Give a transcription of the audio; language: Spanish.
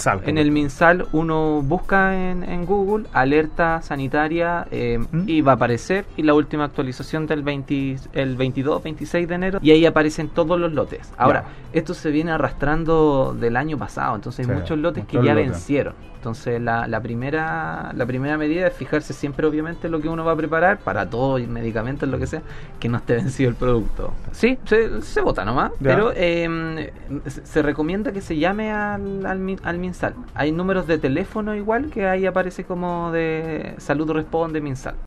MinSal. En el MinSal uno busca en Google alerta sanitaria y va a aparecer, y la última actualización del 22, 26 de enero, y ahí aparecen todos los lotes. Ahora, esto se viene arrastrando del año pasado, entonces hay muchos lotes que ya vencieron. Entonces la primera medida es fijarse siempre, obviamente, lo que uno va a preparar para todo, medicamentos, lo que sea, que no esté vencido el producto. Sí, se vota nomás, pero se recomienda que se llame al MinSal. Hay números de teléfono igual, que ahí aparece como de Salud Responde MinSal.